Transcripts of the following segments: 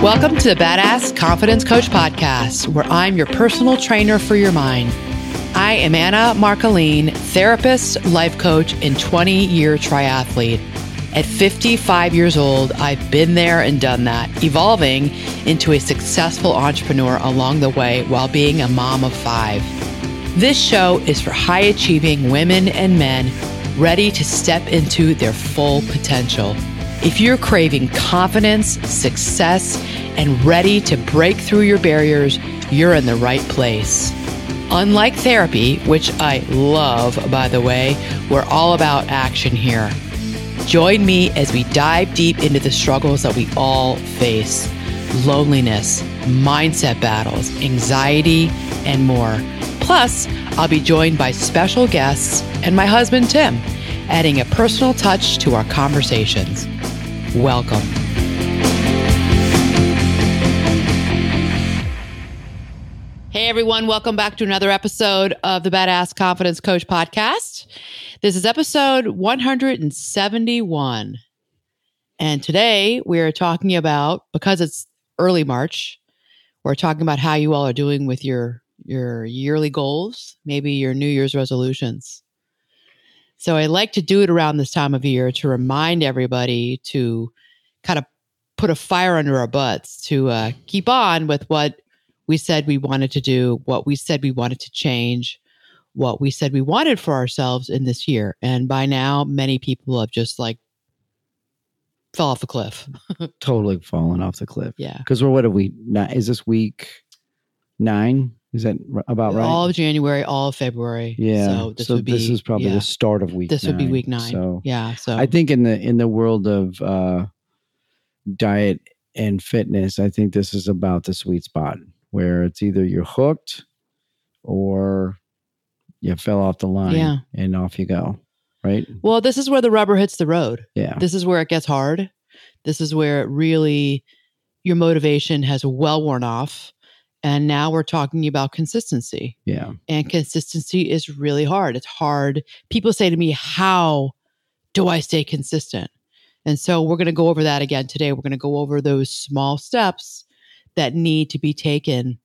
Welcome to the Badass Confidence Coach Podcast, where I'm your personal trainer for your mind. I am Anna Marcolin, therapist, life coach, and 20-year triathlete. At 55 years old, I've been there and done that, evolving into a successful entrepreneur along the way while being a mom of 5. This show is for high-achieving women and men ready to step into their full potential. If you're craving confidence, success, and ready to break through your barriers, you're in the right place. Unlike therapy, which I love, by the way, we're all about action here. Join me as we dive deep into the struggles that we all face: loneliness, mindset battles, anxiety, and more. Plus, I'll be joined by special guests and my husband, Tim, adding a personal touch to our conversations. Welcome. Hey everyone, welcome back to another episode of the Badass Confidence Coach Podcast. This is episode 171. And today we're talking about, because it's early March, we're talking about how you all are doing with your yearly goals, maybe your New Year's resolutions. So I like to do it around this time of year to remind everybody to kind of put a fire under our butts, to keep on with what we said we wanted to do, what we said we wanted to change, what we said we wanted for ourselves in this year. And by now, many people have just fell off the cliff. Totally fallen off the cliff. Yeah. Because what are we, is this week 9? Is that about right? All of January, all of February. Yeah. So this is probably the start of week 9. This would be week 9. So yeah. So I think in the world of diet and fitness, I think this is about the sweet spot where it's either you're hooked or you fell off the line and off you go. Right. Well, this is where the rubber hits the road. Yeah. This is where it gets hard. This is where it really, your motivation has well worn off. And now we're talking about consistency. Yeah. And consistency is really hard. It's hard. People say to me, how do I stay consistent? And so we're going to go over that again today. We're going to go over those small steps that need to be taken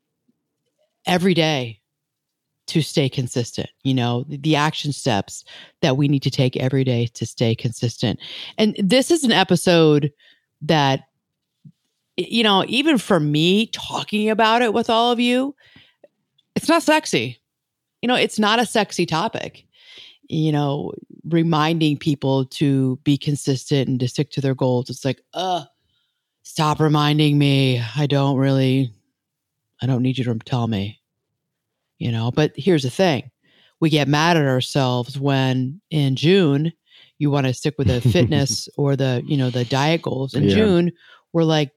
every day to stay consistent. You know, the action steps that we need to take every day to stay consistent. And this is an episode that, you know, even for me talking about it with all of you, it's not sexy. You know, it's not a sexy topic. You know, reminding people to be consistent and to stick to their goals. It's like, stop reminding me. I don't need you to tell me, you know. But here's the thing. We get mad at ourselves when in June, you want to stick with the fitness or the diet goals. In June, we're like,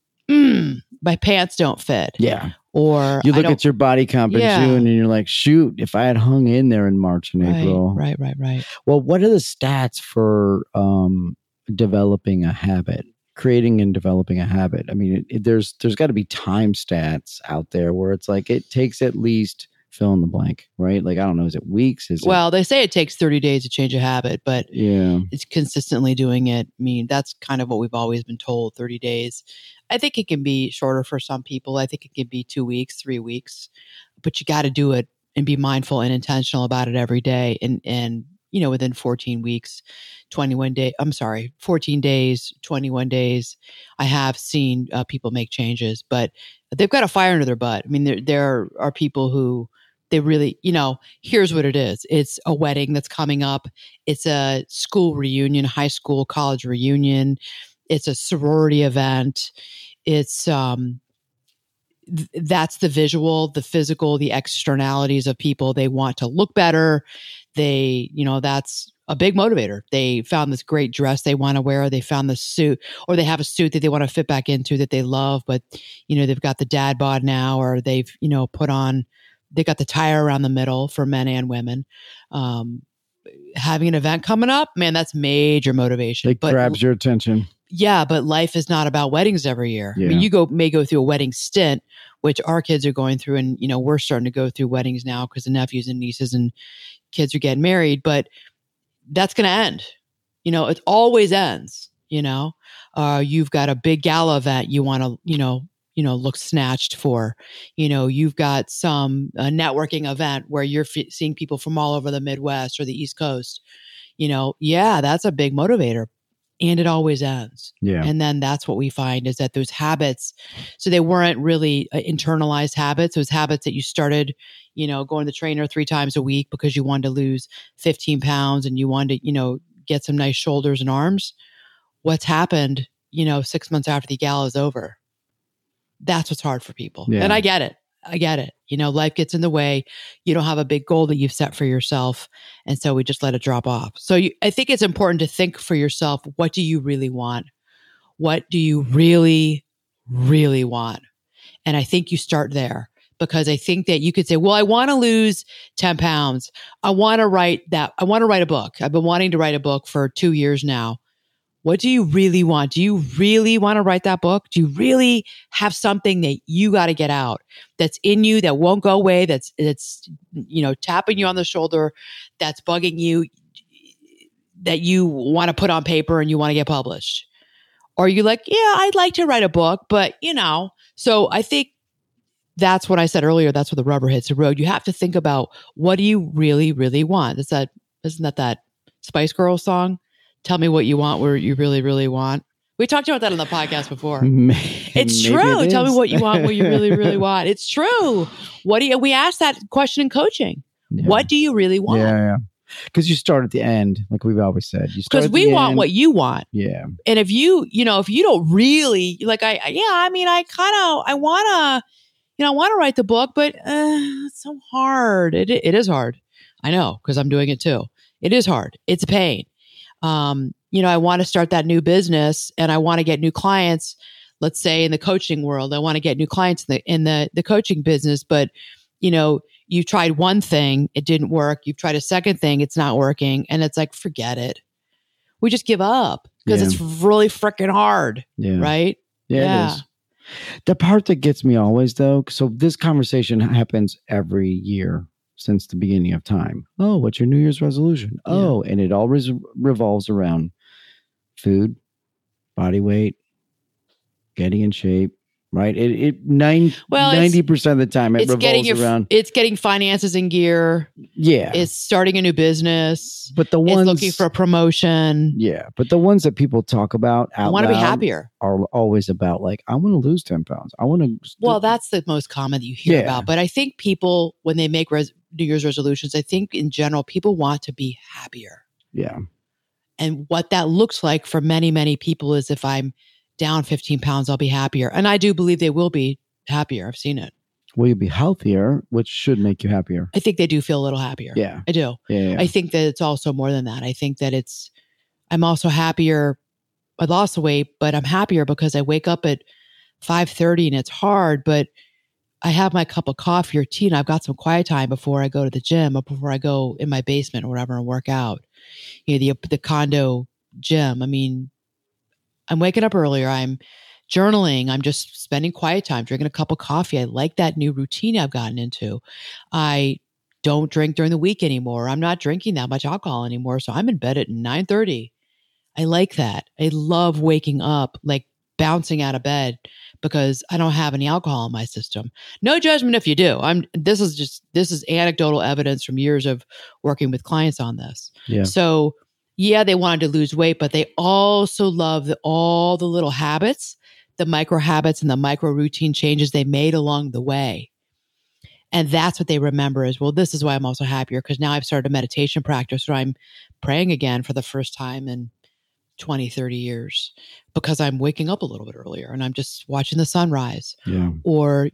my pants don't fit. Yeah. Or you look at your body comp in June and you're like, shoot, if I had hung in there in March and April. Right. Well, what are the stats for developing a habit, creating and developing a habit? I mean, there's got to be time stats out there where it's like, it takes at least fill in the blank, right? Like, I don't know, is it weeks? They say it takes 30 days to change a habit, but it's consistently doing it. I mean, that's kind of what we've always been told, 30 days. I think it can be shorter for some people. I think it can be 2 weeks, 3 weeks, but you got to do it and be mindful and intentional about it every day. And you know, within 14 days, 21 days, I have seen people make changes, but they've got a fire under their butt. I mean, there are people who they really, you know, here's what it is. It's a wedding that's coming up. It's a school reunion, high school, college reunion. It's a sorority event. It's that's the visual, the physical, the externalities of people. They want to look better. That's a big motivator. They found this great dress they want to wear. They found this suit, or they have a suit that they want to fit back into that they love, but they've got the dad bod now, or they've they got the tire around the middle for men and women. Having an event coming up, man, that's major motivation. It grabs your attention. Yeah, but life is not about weddings every year. Yeah. I mean, you may go through a wedding stint, which our kids are going through, and we're starting to go through weddings now because the nephews and nieces and kids are getting married. But that's going to end. It always ends. You've got a big gala event you want to, look snatched for. You've got some networking event where you're seeing people from all over the Midwest or the East Coast. That's a big motivator. And it always ends. Yeah. And then that's what we find is that those habits, so they weren't really internalized habits. Those habits that you started, going to the trainer 3 times a week because you wanted to lose 15 pounds and you wanted to, get some nice shoulders and arms. What's happened, 6 months after the gala is over? That's what's hard for people. Yeah. And I get it. Life gets in the way. You don't have a big goal that you've set for yourself. And so we just let it drop off. So I think it's important to think for yourself, what do you really want? What do you really, really want? And I think you start there because I think that you could say, well, I want to lose 10 pounds. I want to write a book. I've been wanting to write a book for 2 years now. What do you really want? Do you really want to write that book? Do you really have something that you got to get out that's in you that won't go away, that's tapping you on the shoulder, that's bugging you, that you want to put on paper and you want to get published? Or are you like, yeah, I'd like to write a book, but so I think that's what I said earlier. That's where the rubber hits the road. You have to think about, what do you really, really want? Isn't that Spice Girls song? Tell me what you want, where you really, really want. We talked about that on the podcast before. It's true. Tell me what you want, what you really, really want. It's true. We asked that question in coaching. Yeah. What do you really want? Yeah. Because you start at the end, like we've always said. Because we want what you want. Yeah. And if you don't really like, I want to write the book, but it's so hard. It is hard. I know, because I'm doing it too. It is hard. It's a pain. I want to start that new business and I want to get new clients, let's say in the coaching world. I want to get new clients in the coaching business, but you tried one thing, it didn't work. You've tried a second thing, it's not working. And it's like, forget it. We just give up because it's really freaking hard. Yeah. Right? Yeah. It is. The part that gets me always though, so this conversation happens every year since the beginning of time. Oh, what's your New Year's resolution? Yeah. Oh, and it all revolves around food, body weight, getting in shape, right? 90% of the time it revolves around. It's getting finances in gear. Yeah. It's starting a new business. But the ones, it's looking for a promotion. Yeah. But the ones that people talk about out loud, I want to be happier, are always about like, I want to lose 10 pounds. I want to. Well, that's the most common that you hear about. But I think people, when they make New Year's resolutions, I think in general, people want to be happier. Yeah. And what that looks like for many, many people is, if I'm down 15 pounds, I'll be happier. And I do believe they will be happier. I've seen it. Will you be healthier, which should make you happier? I think they do feel a little happier. Yeah. I do. Yeah. I think that it's also more than that. I think that I'm also happier. I lost the weight, but I'm happier because I wake up at 5:30 and it's hard, but I have my cup of coffee or tea and I've got some quiet time before I go to the gym or before I go in my basement or whatever and work out. The condo gym. I mean, I'm waking up earlier. I'm journaling. I'm just spending quiet time, drinking a cup of coffee. I like that new routine I've gotten into. I don't drink during the week anymore. I'm not drinking that much alcohol anymore. So I'm in bed at 9:30. I like that. I love waking up, like bouncing out of bed because I don't have any alcohol in my system. No judgment if you do. This is anecdotal evidence from years of working with clients on this. Yeah. So yeah, they wanted to lose weight, but they also love all the little habits, the micro habits and the micro routine changes they made along the way. And that's what they remember is, well, this is why I'm also happier, because now I've started a meditation practice where I'm praying again for the first time in 20, 30 years because I'm waking up a little bit earlier and I'm just watching the sunrise. Yeah. Or,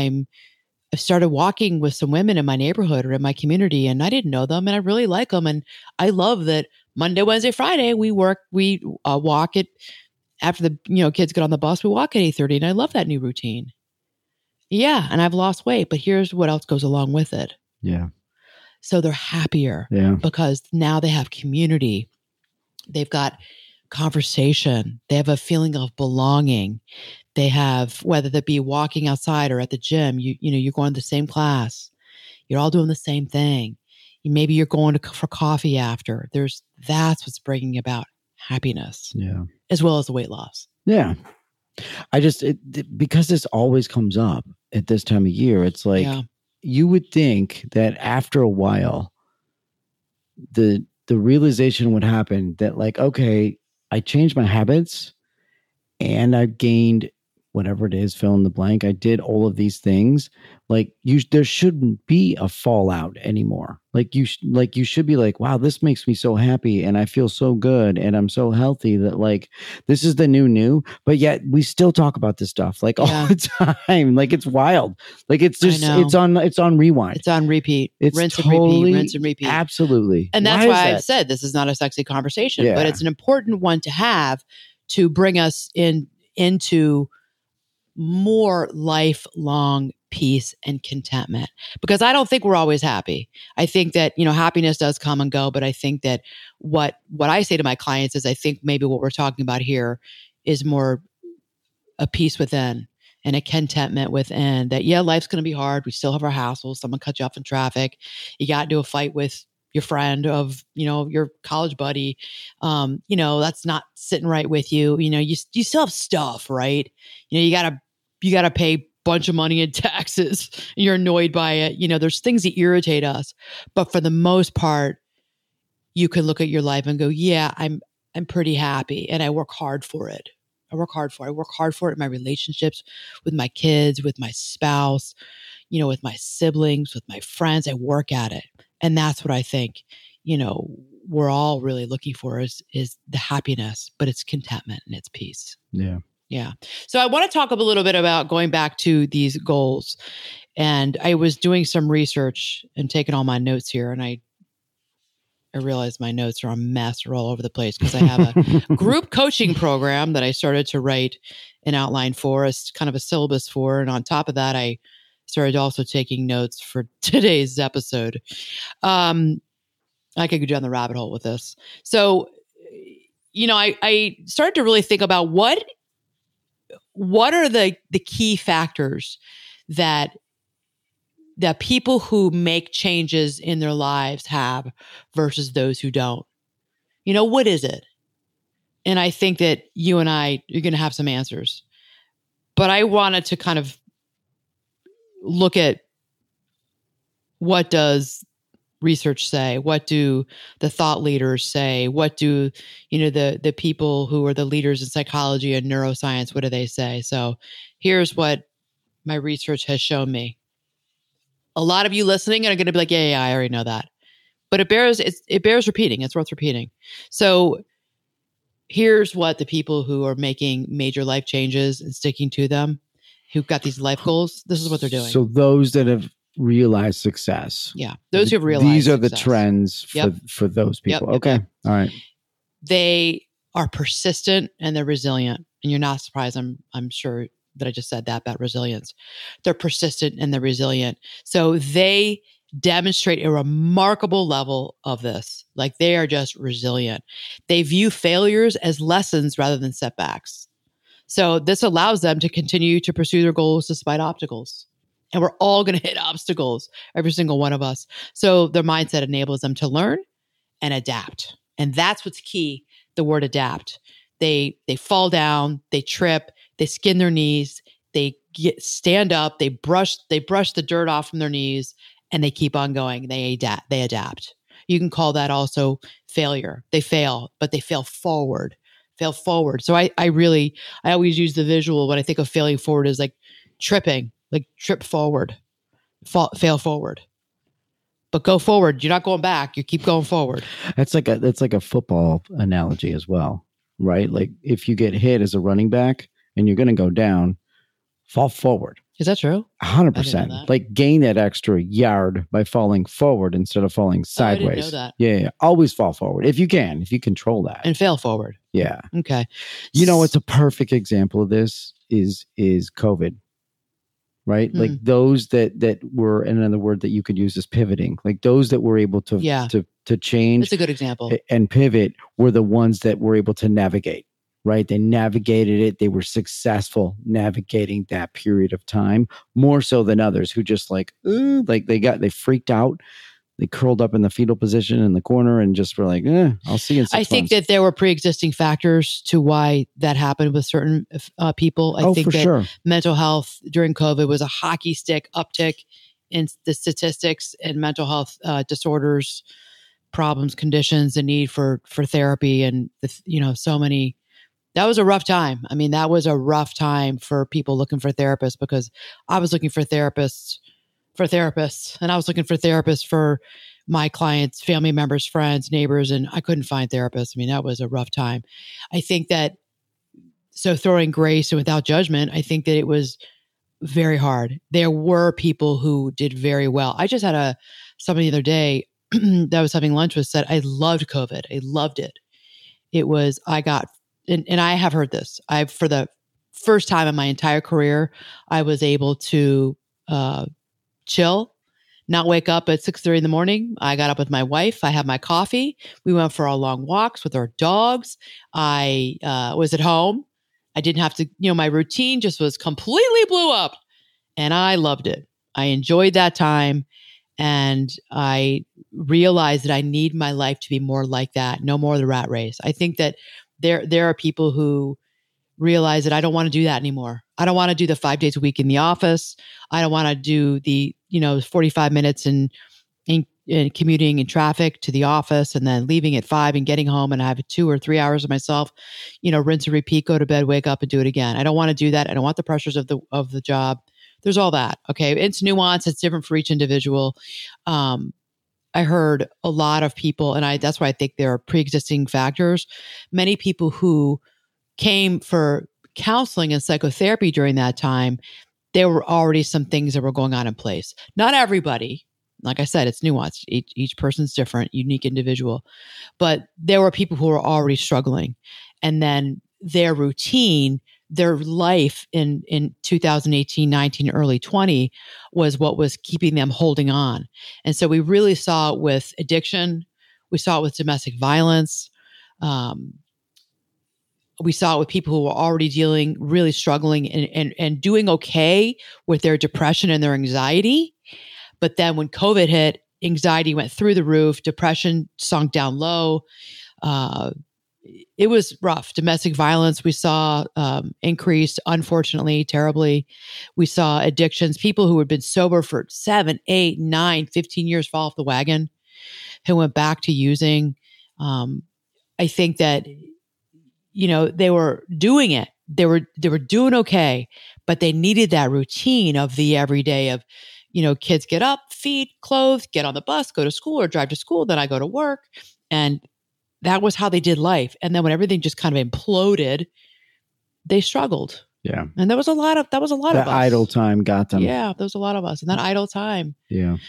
I started walking with some women in my neighborhood or in my community and I didn't know them and I really like them. And I love that Monday, Wednesday, Friday, we walk it after the, kids get on the bus, we walk at 8:30 and I love that new routine. Yeah. And I've lost weight, but here's what else goes along with it. Yeah. So they're happier because now they have community. They've got conversation. They have a feeling of belonging. They have, whether that be walking outside or at the gym, you're going to the same class. You're all doing the same thing. Maybe you're going for coffee after. That's what's bringing about happiness. Yeah. as well as the weight loss. Yeah. Because this always comes up at this time of year, it's like you would think that after a while, the realization would happen that like, okay, I changed my habits and I've gained whatever it is, fill in the blank. I did all of these things. Like there shouldn't be a fallout anymore. Like you should be like, wow, this makes me so happy and I feel so good and I'm so healthy that like this is the new. But yet we still talk about this stuff like all the time. Like it's wild. Like it's just it's on rewind. It's on repeat. It's rinse totally, and repeat. Absolutely. And that's why I've said this is not a sexy conversation, but it's an important one to have to bring us into more lifelong peace and contentment, because I don't think we're always happy. I think that, happiness does come and go, but I think that what I say to my clients is I think maybe what we're talking about here is more a peace within and a contentment within that. Yeah, life's going to be hard. We still have our hassles. Someone cut you off in traffic. You got into a fight with your friend of, your college buddy. That's not sitting right with you. You still have stuff, right? You got to pay a bunch of money in taxes. And you're annoyed by it. There's things that irritate us, but for the most part, you can look at your life and go, yeah, I'm pretty happy. And I work hard for it. I work hard for it in my relationships with my kids, with my spouse, with my siblings, with my friends. I work at it. And that's what I think, we're all really looking for is the happiness, but it's contentment and it's peace. Yeah. Yeah. So I want to talk a little bit about going back to these goals. And I was doing some research and taking all my notes here. And I realized my notes are a mess. They're all over the place because I have a group coaching program that I started to write an outline for, as kind of a syllabus for. And on top of that, I started also taking notes for today's episode. I could go down the rabbit hole with this. So, I started to really think about what are the key factors that people who make changes in their lives have versus those who don't. What is it? And I think that you and you're going to have some answers. But I wanted to kind of look at what does research say? What do the thought leaders say? What do, the people who are the leaders in psychology and neuroscience, what do they say? So here's what my research has shown me. A lot of you listening are going to be like, yeah, I already know that. But it bears repeating. It's worth repeating. So here's what the people who are making major life changes and sticking to them, who've got these life goals, this is what they're doing. So those that have realized success. Yeah. Those who have realized these are success. The trends for those people. Yep. Okay. All right. They are persistent and they're resilient. And you're not surprised. I'm sure that I just said that about resilience. They're persistent and they're resilient. So they demonstrate a remarkable level of this. Like they are just resilient. They view failures as lessons rather than setbacks. So this allows them to continue to pursue their goals despite obstacles. And we're all going to hit obstacles, every single one of us. So their mindset enables them to learn and adapt. And that's what's key, the word adapt. They fall down, they trip, they skin their knees, they stand up, they brush the dirt off from their knees, and they keep on going. They adapt. You can call that also failure. They fail, but they fail forward. So I always use the visual when I think of failing forward as like tripping. Like trip forward, fail forward, but go forward. You're not going back. You keep going forward. That's like a football analogy as well, right? Like if you get hit as a running back and you're going to go down, fall forward. Is that true? 100%. Like gain that extra yard by falling forward instead of falling sideways. I didn't know that. Yeah. Always fall forward if you control that and fail forward. Yeah. Okay. It's a perfect example of this is COVID. Right? Like those that were, another word that you could use is pivoting. Like those that were able to change. That's a good example. And pivot were the ones that were able to navigate, right? They navigated it. They were successful navigating that period of time more so than others who just they freaked out. they curled up in the fetal position in the corner and just were like, I'll see you in 6 months. I think that there were pre-existing factors to why that happened with certain people. I think that mental health during COVID was a hockey stick uptick in the statistics and mental health disorders, problems, conditions, the need for therapy, and so many. That was a rough time. I mean, that was a rough time for people looking for therapists, because I was looking for therapists, and I was looking for therapists for my clients, family members, friends, neighbors, and I couldn't find therapists. I mean, that was a rough time. I think that, so throwing grace and without judgment, I think that it was very hard. There were people who did very well. I just had somebody the other day that I was having lunch with said, I loved COVID. I loved it. It was, and I have heard this. For the first time in my entire career, I was able to chill, not wake up at 6:30 in the morning. I got up with my wife. I had my coffee. We went for our long walks with our dogs. I was at home. I didn't have to, my routine just was completely blew up, and I loved it. I enjoyed that time, and I realized that I need my life to be more like that. No more of the rat race. I think that there are people who realize that I don't want to do that anymore. I don't want to do the 5 days a week in the office. I don't want to do the 45 minutes in commuting in traffic to the office and then leaving at 5 and getting home and I have 2 or 3 hours of myself, rinse and repeat, go to bed, wake up and do it again. I don't want to do that. I don't want the pressures of the job. There's all that. Okay. It's nuanced. It's different for each individual. I heard a lot of people, and that's why I think there are pre-existing factors. Many people who came for counseling and psychotherapy during that time, there were already some things that were going on in place. Not everybody. Like I said, it's nuanced. Each person's different, unique individual. But there were people who were already struggling. And then their routine, their life in 2018, 19, early 20 was what was keeping them holding on. And so we really saw it with addiction. We saw it with domestic violence. We saw it with people who were already really struggling and doing okay with their depression and their anxiety. But then when COVID hit, anxiety went through the roof, depression sunk down low. It was rough. Domestic violence, we saw increased, unfortunately, terribly. We saw addictions, people who had been sober for 7, 8, 9, 15 years fall off the wagon, who went back to using. I think that, they were doing it. They were doing okay, but they needed that routine of the everyday of, kids get up, feed, clothe, get on the bus, go to school or drive to school. Then I go to work. And that was how they did life. And then when everything just kind of imploded, they struggled. Yeah. And that was a lot of us. That idle time got them. Yeah. There was a lot of us. And that idle time. Yeah.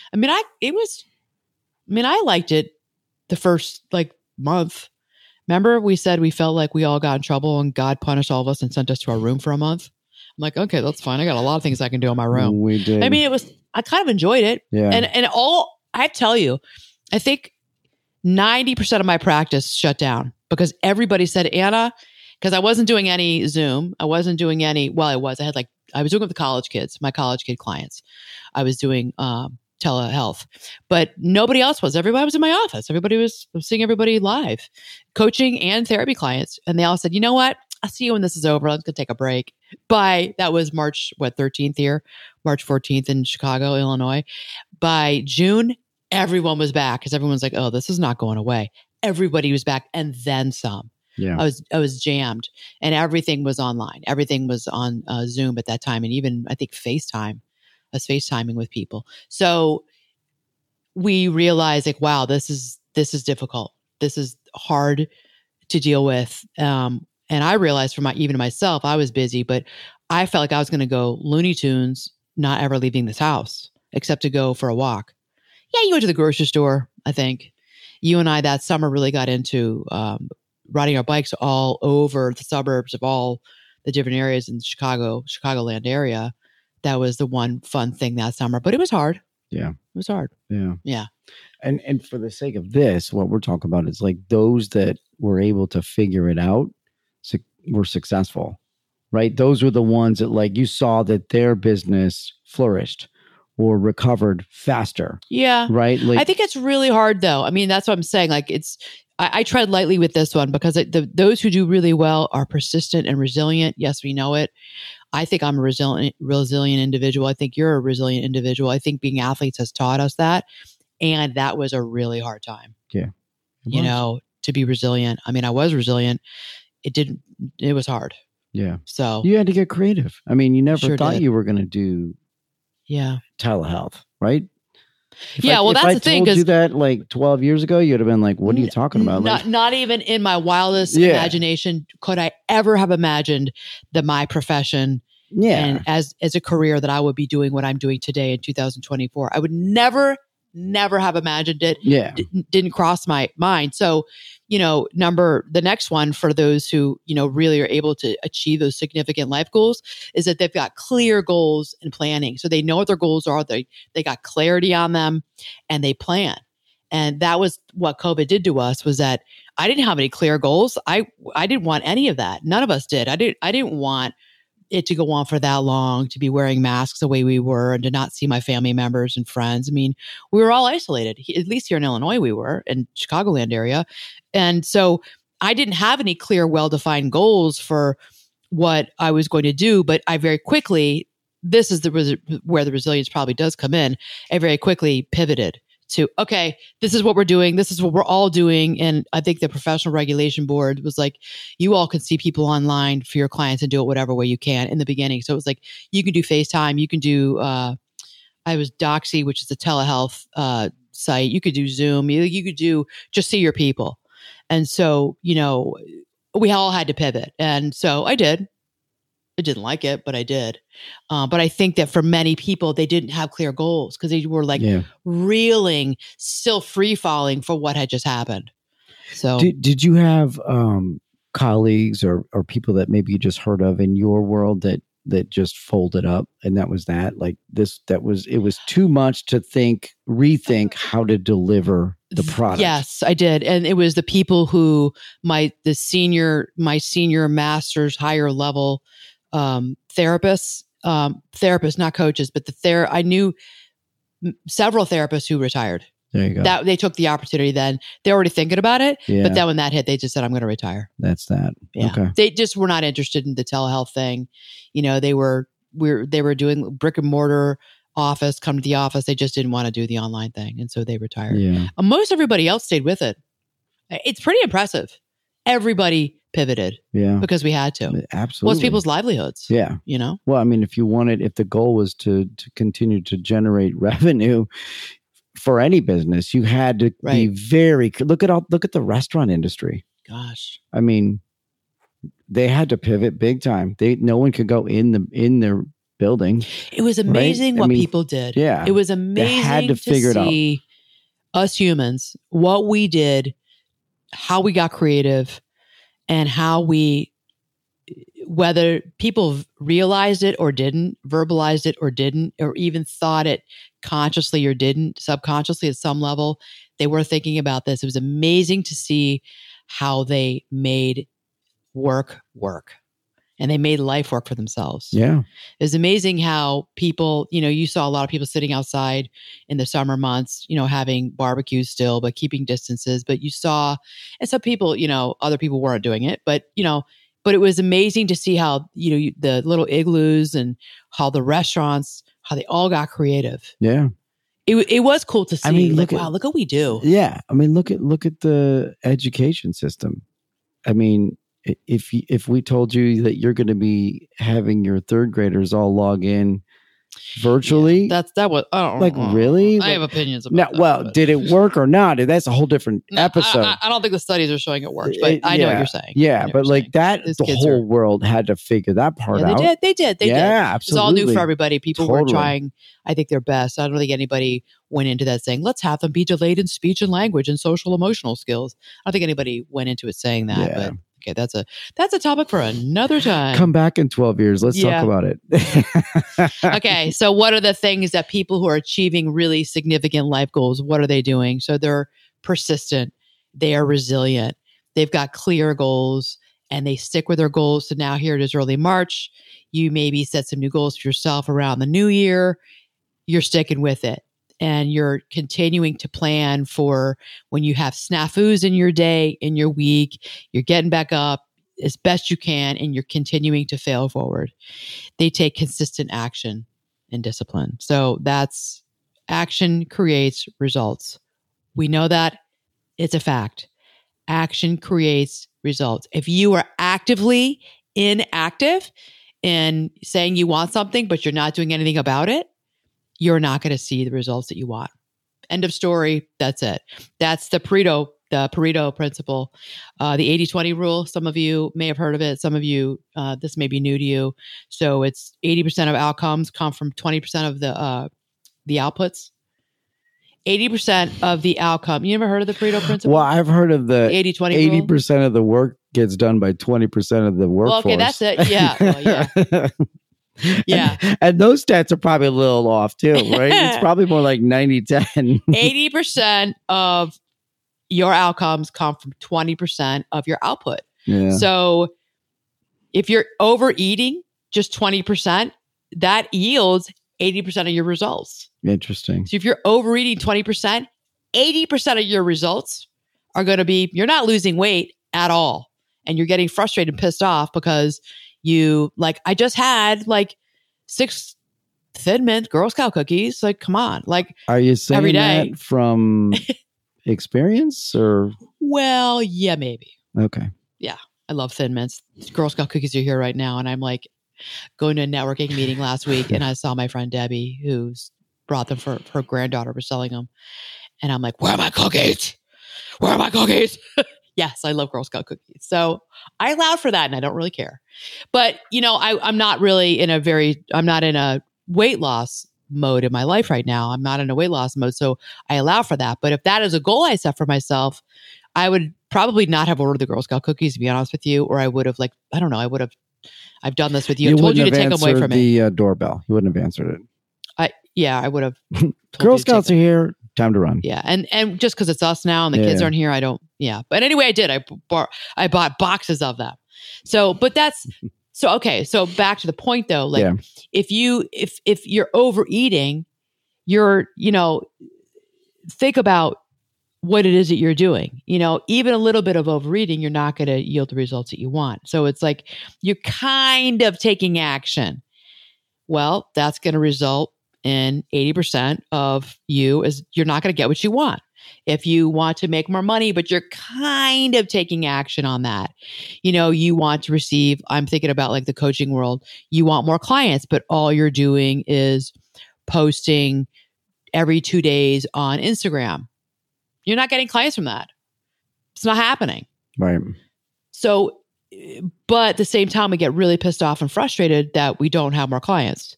I liked it the first month. Remember we said we felt like we all got in trouble and God punished all of us and sent us to our room for a month? I'm like, okay, that's fine. I got a lot of things I can do in my room. We did. I kind of enjoyed it. Yeah. And I tell you, I think 90% of my practice shut down because everybody said, Anna, because I wasn't doing any Zoom. I wasn't doing any, I was doing it with the college kids, my college kid clients. I was doing telehealth, but nobody else was. Everybody was in my office. I was seeing everybody live, coaching and therapy clients. And they all said, you know what? I'll see you when this is over. I'm going to take a break. That was March 13th here, March 14th in Chicago, Illinois. By June, everyone was back because everyone's like, oh, this is not going away. Everybody was back and then some. Yeah. I was jammed and everything was online. Everything was on Zoom at that time. And even I think FaceTime. I was FaceTiming with people. So we realized wow, this is difficult. This is hard to deal with. And I realized for myself, I was busy, but I felt like I was going to go Looney Tunes, not ever leaving this house except to go for a walk. Yeah, you went to the grocery store, I think. You and I that summer really got into riding our bikes all over the suburbs of all the different areas in the Chicagoland area. That was the one fun thing that summer, but it was hard. Yeah. It was hard. Yeah. Yeah. And for the sake of this, what we're talking about is those that were able to figure it out were successful, right? Those were the ones that you saw that their business flourished, or recovered faster. Yeah. Right. I think it's really hard though. I mean, that's what I'm saying. Like I tread lightly with this one because those who do really well are persistent and resilient. Yes, we know it. I think I'm a resilient individual. I think you're a resilient individual. I think being athletes has taught us that. And that was a really hard time. Yeah. You know, to be resilient. I mean, I was resilient. It was hard. Yeah. So you had to get creative. I mean, you never thought did. you were going to do telehealth, right? If that's the thing. If I told you that like 12 years ago, you'd have been like, what are you talking about? Not even in my wildest imagination could I ever have imagined that my profession and as a career that I would be doing what I'm doing today in 2024. I would never have imagined it. Yeah. Didn't cross my mind. So, the next one for those who, really are able to achieve those significant life goals is that they've got clear goals and planning. So they know what their goals are. They got clarity on them and they plan. And that was what COVID did to us, was that I didn't have any clear goals. I didn't want any of that. None of us did. I didn't want it to go on for that long, to be wearing masks the way we were and to not see my family members and friends. I mean, we were all isolated, at least here in Illinois, we were in Chicagoland area. And so I didn't have any clear, well-defined goals for what I was going to do, but I very quickly, this is where the resilience probably does come in. I very quickly pivoted to, okay, this is what we're doing. This is what we're all doing. And I think the Professional Regulation Board was like, you all can see people online for your clients and do it whatever way you can in the beginning. So it was like, you can do FaceTime, you can do, I was Doxy, which is a telehealth site. You could do Zoom, you could do just see your people. And so, we all had to pivot. And so I did. I didn't like it, but I did. But I think that for many people, they didn't have clear goals because they were like reeling, still free falling for what had just happened. So did you have colleagues or people that maybe you just heard of in your world that just folded up, and that was it was too much to rethink how to deliver the product? Yes, I did. And it was the people who my senior master's higher level therapists, not coaches, but I knew several therapists who retired. There you go. That they took the opportunity then. They're already thinking about it. Yeah. But then when that hit, they just said, I'm going to retire. That's that. Yeah. Okay. They just were not interested in the telehealth thing. They were doing brick and mortar office, come to the office. They just didn't want to do the online thing. And so they retired. Yeah. Most everybody else stayed with it. It's pretty impressive. Everybody pivoted. Yeah. Because we had to. Absolutely. Well, it's people's livelihoods. Yeah. Well, I mean, if the goal was to continue to generate revenue for any business, you had to be look at the restaurant industry. Gosh. I mean, they had to pivot big time. No one could go in their building. It was amazing what people did. Yeah. It was amazing they had to figure see it out. Us humans, what we did, how we got creative, and whether people realized it or didn't, verbalized it or didn't, or even thought it consciously or didn't, subconsciously at some level, they were thinking about this. It was amazing to see how they made work. And they made life work for themselves. Yeah. It was amazing how people, you saw a lot of people sitting outside in the summer months, having barbecues still, but keeping distances. But you saw, and some people, other people weren't doing it, but it was amazing to see how, the little igloos and how the restaurants, how they all got creative. Yeah. It was cool to see. I mean, look what we do. Yeah. I mean, look at the education system. I mean, if we told you that you're going to be having your third graders all log in virtually, that was I don't know. Really? I have opinions about that. Well, did it work or not? That's a whole different episode. I don't think the studies are showing it works, but I know what you're saying. Yeah, but the whole world had to figure that part out. They did. Yeah, absolutely. It was all new for everybody. People were trying, I think, their best. I don't think anybody went into that saying, let's have them be delayed in speech and language and social emotional skills. I don't think anybody went into it saying that, but okay, that's a topic for another time. Come back in 12 years. Let's talk about it. Okay, so what are the things that people who are achieving really significant life goals, what are they doing? So they're persistent, they are resilient, they've got clear goals, and they stick with their goals. So now here it is early March. You maybe set some new goals for yourself around the new year. you're sticking with it and you're continuing to plan for when you have snafus in your day, in your week, you're getting back up as best you can and you're continuing to fail forward. They take consistent action and discipline. So that's action creates results. We know that. It's a fact. Action creates results. If you are actively inactive in saying you want something, but you're not doing anything about it, you're not going to see the results that you want. End of story. That's it. That's the Pareto principle, the 80-20 rule. Some of you may have heard of it. Some of you, this may be new to you. So it's 80% of outcomes come from 20% of the outputs. 80% of the outcome. You ever heard of the Pareto principle? Well, I've heard of the 80-20 80% of the work gets done by 20% of the workforce. Well, okay, that's it. Yeah. Well, yeah. Yeah. And those stats are probably a little off too, right? It's probably more like 90-10. 80% of your outcomes come from 20% of your output. Yeah. So if you're overeating just 20%, that yields 80% of your results. Interesting. So if you're overeating 20%, 80% of your results are going to be, you're not losing weight at all. And you're getting frustrated and pissed off because you, like, I just had like 6 Thin Mint Girl Scout cookies. Like, come on. Like, are you saying every day. that from experience or? Well, yeah, maybe. Okay. Yeah. I love Thin Mints. Girl Scout cookies are here right now. And I'm like going to a networking meeting last week and I saw my friend Debbie, who's brought them for her granddaughter, was selling them. And I'm like, where are my cookies? Where are my cookies? Yes, I love Girl Scout cookies. So I allowed for that and I don't really care. But, you know, I'm not in a weight loss mode in my life right now. I'm not in a weight loss mode. So I allow for that. But if that is a goal I set for myself, I would probably not have ordered the Girl Scout cookies, to be honest with you. Or I would have I've done this with you. I told you to take them away from me. The doorbell. You wouldn't have answered it. I would have. Girl Scouts are here. Time to run. Yeah. And just because it's us now and the kids aren't here, I don't. Yeah. But anyway, I did. I bought boxes of them. So, but that's so okay. So back to the point though, like if you're overeating, think about what it is that you're doing. Even a little bit of overeating, you're not going to yield the results that you want. So it's like you're kind of taking action. Well, that's going to result in 80% of you is you're not going to get what you want. If you want to make more money, but you're kind of taking action on that, you want to receive, I'm thinking about like the coaching world, you want more clients, but all you're doing is posting every 2 days on Instagram. You're not getting clients from that. It's not happening. Right. So, but at the same time, we get really pissed off and frustrated that we don't have more clients.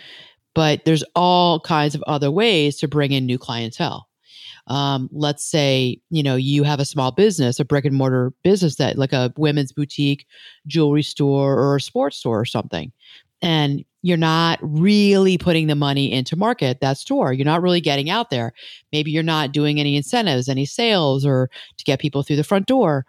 But there's all kinds of other ways to bring in new clientele. Let's say, you have a small business, a brick and mortar business that like a women's boutique, jewelry store, or a sports store or something. And you're not really putting the money into market that store. You're not really getting out there. Maybe you're not doing any incentives, any sales, or to get people through the front door.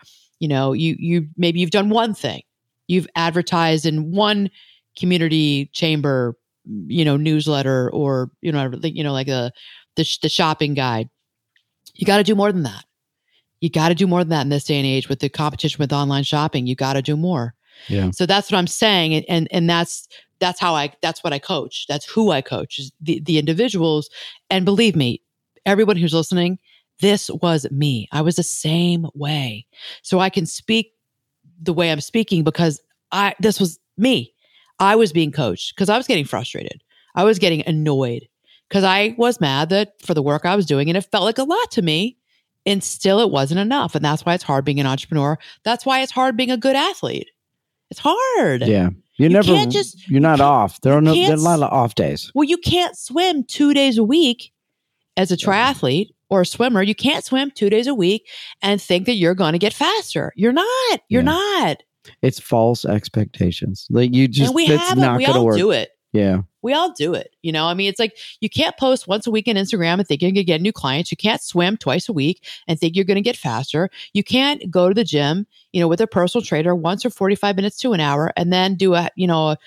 Maybe you've done one thing. You've advertised in one community chamber, newsletter, or like the shopping guide. You got to do more than that. You got to do more than that in this day and age with the competition with online shopping. You got to do more. Yeah. So that's what I'm saying, and that's what I coach. That's who I coach, is the individuals. And believe me, everyone who's listening, this was me. I was the same way. So I can speak the way I'm speaking because this was me. I was being coached because I was getting frustrated. I was getting annoyed because I was mad that for the work I was doing, and it felt like a lot to me, and still it wasn't enough. And that's why it's hard being an entrepreneur. That's why it's hard being a good athlete. It's hard. Yeah. You're not off. There are a lot of off days. Well, you can't swim 2 days a week as a triathlete or a swimmer. You can't swim 2 days a week and think that you're going to get faster. You're not. You're not. It's false expectations. Like you just, and we that's have not it. We going to all work. do it. Yeah. We all do it. It's like you can't post once a week on Instagram and think you're going to get new clients. You can't swim twice a week and think you're going to get faster. You can't go to the gym, with a personal trainer once or 45 minutes to an hour and then do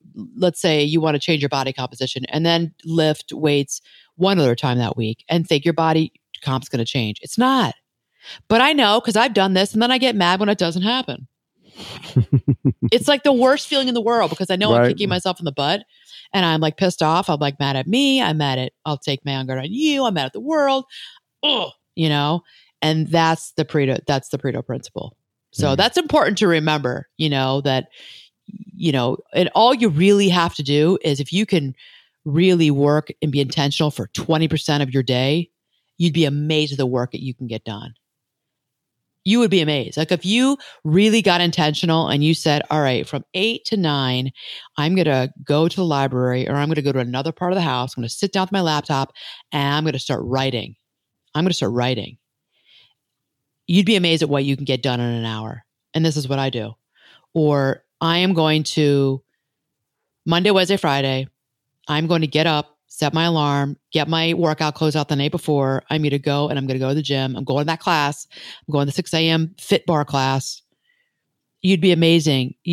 let's say you want to change your body composition and then lift weights one other time that week and think your body comp's going to change. It's not. But I know because I've done this and then I get mad when it doesn't happen. It's like the worst feeling in the world because I know I'm kicking myself in the butt and I'm like pissed off. I'm like mad at me. I'm mad at, I'll take my anger on you. I'm mad at the world. Oh, and that's the Pareto principle. So that's important to remember, that, and all you really have to do is if you can really work and be intentional for 20% of your day, you'd be amazed at the work that you can get done. You would be amazed. Like if you really got intentional and you said, all right, from 8 to 9, I'm going to go to the library or I'm going to go to another part of the house. I'm going to sit down with my laptop and I'm going to start writing. You'd be amazed at what you can get done in an hour. And this is what I do. Or I am going to Monday, Wednesday, Friday, I'm going to get up, set my alarm, get my workout clothes out the night before. I'm going to go and I'm going to go to the gym. I'm going to that class. I'm going to the 6 a.m. fit bar class. You'd be amazed,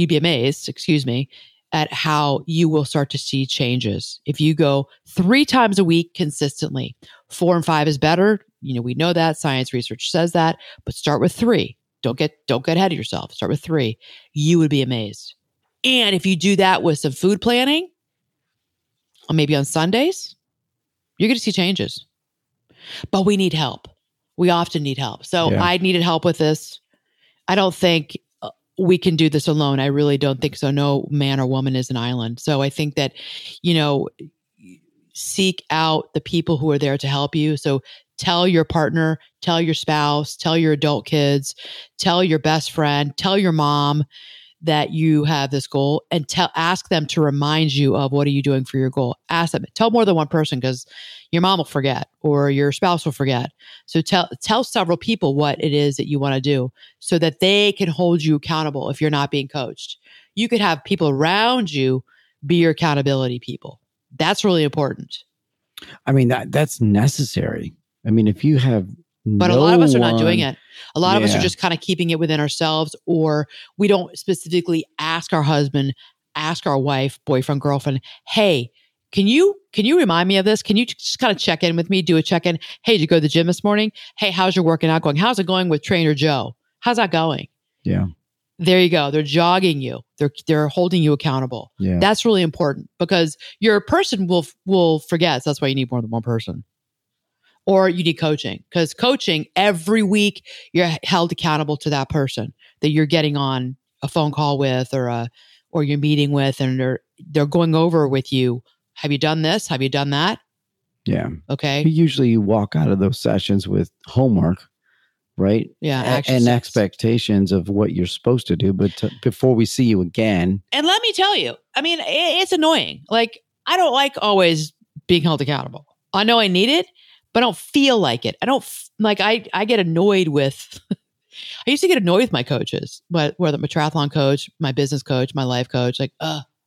at how you will start to see changes. If you go 3 times a week consistently, 4 and 5 is better. We know that science research says that, but start with 3. Don't get ahead of yourself. Start with 3. You would be amazed. And if you do that with some food planning, or maybe on Sundays, you're going to see changes. But we need help. We often need help. So I needed help with this. I don't think we can do this alone. I really don't think so. No man or woman is an island. So I think that, seek out the people who are there to help you. So tell your partner, tell your spouse, tell your adult kids, tell your best friend, tell your mom that you have this goal and ask them to remind you of what are you doing for your goal. Ask them, tell more than one person because your mom will forget or your spouse will forget. So tell several people what it is that you want to do so that they can hold you accountable if you're not being coached. You could have people around you be your accountability people. That's really important. I mean, that's necessary. I mean, if you have But a lot of us are not doing it. A lot of us are just kind of keeping it within ourselves, or we don't specifically ask our husband, ask our wife, boyfriend, girlfriend, hey, can you remind me of this? Can you just kind of check in with me, do a check-in? Hey, did you go to the gym this morning? Hey, how's your working out going? How's it going with Trainer Joe? How's that going? Yeah. There you go. They're jogging you. They're holding you accountable. Yeah. That's really important because your person will forget. So that's why you need more than one person. Or you need coaching because coaching every week you're held accountable to that person that you're getting on a phone call with or you're meeting with, and they're going over with you. Have you done this? Have you done that? Yeah. Okay. Usually you walk out of those sessions with homework, right? Yeah. And expectations of what you're supposed to do. But before we see you again. And let me tell you, I mean, it's annoying. Like, I don't like always being held accountable. I know I need it, but I don't feel like it. I get annoyed with, I used to get annoyed with my coaches, but whether my triathlon coach, my business coach, my life coach, like,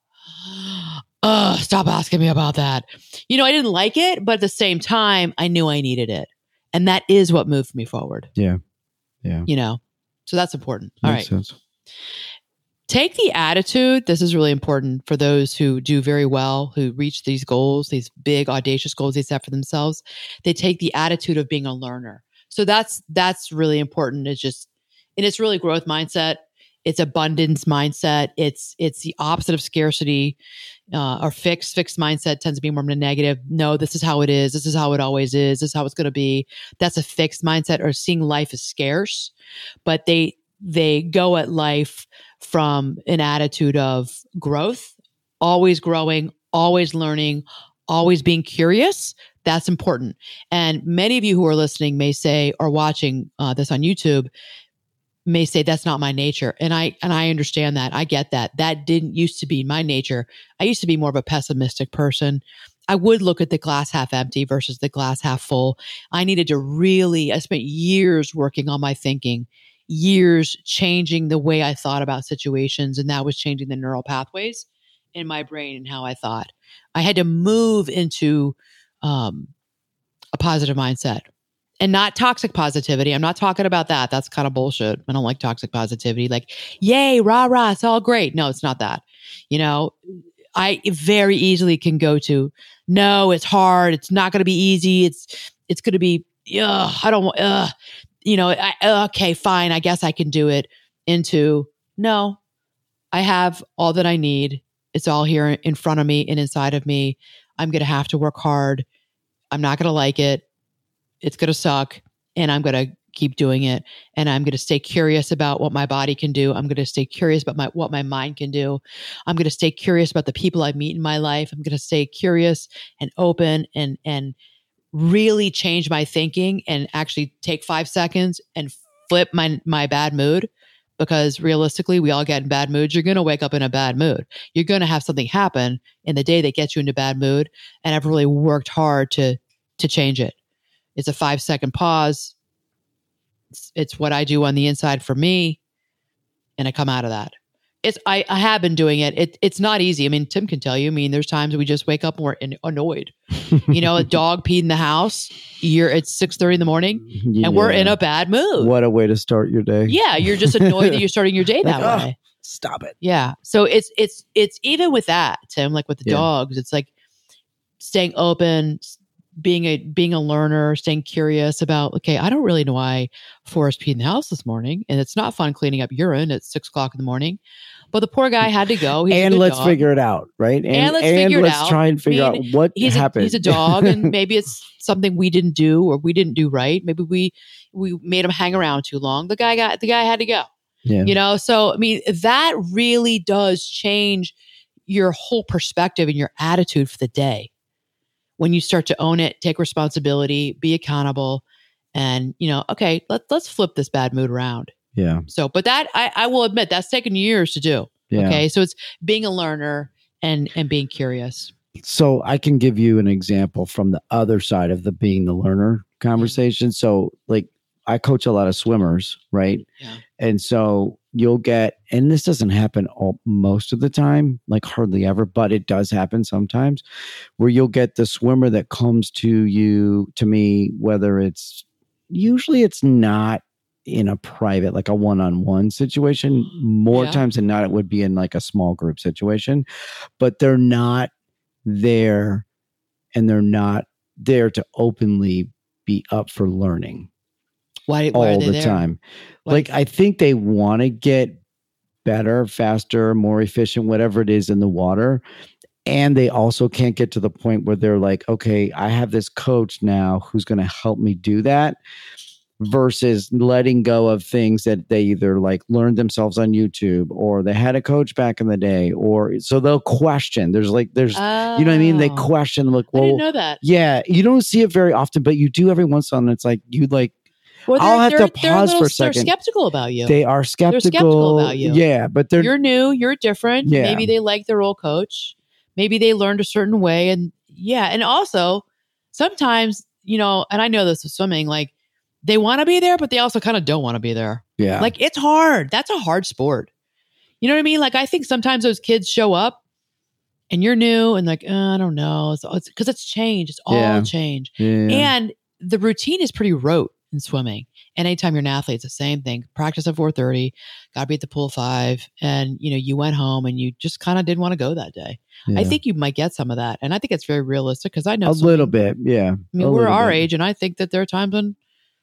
stop asking me about that. I didn't like it, but at the same time, I knew I needed it. And that is what moved me forward. Yeah. Yeah. So that's important. All Makes right. sense. Take the attitude. This is really important for those who do very well, who reach these goals, these big audacious goals they set for themselves. They take the attitude of being a learner. So that's really important. It's really growth mindset. It's abundance mindset. It's the opposite of scarcity or fixed mindset tends to be more of a negative. No, this is how it is. This is how it always is. This is how it's going to be. That's a fixed mindset or seeing life as scarce, but they go at life from an attitude of growth, always growing, always learning, always being curious. That's important. And many of you who are listening may say, or watching this on YouTube, may say that's not my nature. And I understand that. I get that. That didn't used to be my nature. I used to be more of a pessimistic person. I would look at the glass half empty versus the glass half full. I spent years working on my thinking, years changing the way I thought about situations. And that was changing the neural pathways in my brain and how I thought. I had to move into a positive mindset. And not toxic positivity. I'm not talking about that. That's kind of bullshit. I don't like toxic positivity. Like, yay, rah, rah, it's all great. No, it's not that. I very easily can go to, no, it's hard. It's not going to be easy. It's going to be, I don't want, okay, fine. I guess I can do it, into, no, I have all that I need. It's all here in front of me and inside of me. I'm going to have to work hard. I'm not going to like it. It's going to suck. And I'm going to keep doing it. And I'm going to stay curious about what my body can do. I'm going to stay curious about what my mind can do. I'm going to stay curious about the people I meet in my life. I'm going to stay curious and open and really change my thinking and actually take 5 seconds and flip my bad mood. Because realistically, we all get in bad moods. You're going to wake up in a bad mood. You're going to have something happen in the day that gets you into bad mood. And I've really worked hard to change it. It's a 5-second pause. It's what I do on the inside for me. And I come out of that. I have been doing it. It's not easy. I mean, Tim can tell you. I mean, there's times we just wake up and we're annoyed. A dog peed in the house. It's 6:30 in the morning, and we're in a bad mood. What a way to start your day. Yeah, you're just annoyed that you're starting your day that way. Stop it. Yeah. So it's even with that, Tim, like with the dogs, it's like staying open, being a learner, staying curious about, okay, I don't really know why Forrest peed in the house this morning, and it's not fun cleaning up urine at 6 o'clock in the morning. But the poor guy had to go. And let's figure it out, right? And let's figure it out. Let's try and figure out what happened. He's a dog, and maybe it's something we didn't do or we didn't do right. Maybe we made him hang around too long. The guy had to go. Yeah. So I mean, that really does change your whole perspective and your attitude for the day. When you start to own it, take responsibility, be accountable, and okay, let's flip this bad mood around. Yeah. So, but that I will admit that's taken years to do. Yeah. Okay. So it's being a learner and being curious. So I can give you an example from the other side of the being the learner conversation. So like I coach a lot of swimmers, right? Yeah. And so you'll get, and this doesn't happen most of the time, like hardly ever, but it does happen sometimes, where you'll get the swimmer that comes to me, whether usually it's not in a private, like a one-on-one situation. More times than not, it would be in like a small group situation, but they're not there, and they're not there to openly be up for learning. Why all are they the there? time. Like, I think they want to get better, faster, more efficient, whatever it is in the water. And they also can't get to the point where they're like, okay, I have this coach now who's going to help me do that, versus letting go of things that they either like learned themselves on YouTube, or they had a coach back in the day, or so they'll question. There's you know what I mean? They question, like, well, I didn't know that. Yeah, you don't see it very often, but you do every once in a while. It's like you like. Well, I'll have to pause for a second. They're skeptical about you. They are skeptical. They're skeptical about you. Yeah, but you're new. You're different. Yeah. Maybe they like their old coach. Maybe they learned a certain way, and and also sometimes and I know this with swimming, like. They want to be there, but they also kind of don't want to be there. Yeah. Like, it's hard. That's a hard sport. You know what I mean? Like, I think sometimes those kids show up and you're new and like, I don't know. It's because it's change. It's all change. Yeah. And the routine is pretty rote in swimming. And anytime you're an athlete, it's the same thing. Practice at 4:30, got to be at the pool 5. And, you went home and you just kind of didn't want to go that day. Yeah. I think you might get some of that. And I think it's very realistic because I know. A little bit. Yeah. I mean, we're our age, and I think that there are times when,